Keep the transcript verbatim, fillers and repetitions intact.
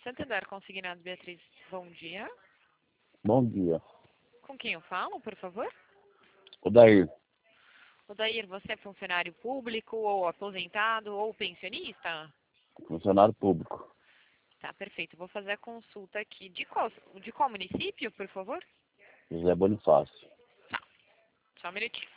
Santander Consignado Beatriz, bom dia. Bom dia. Com quem eu falo, por favor? Odair, Odair, você é funcionário público, ou aposentado, ou pensionista? funcionário público. Tá, perfeito. Vou fazer a consulta aqui. De qual, de qual município, por favor? José Bonifácio. Só um minutinho.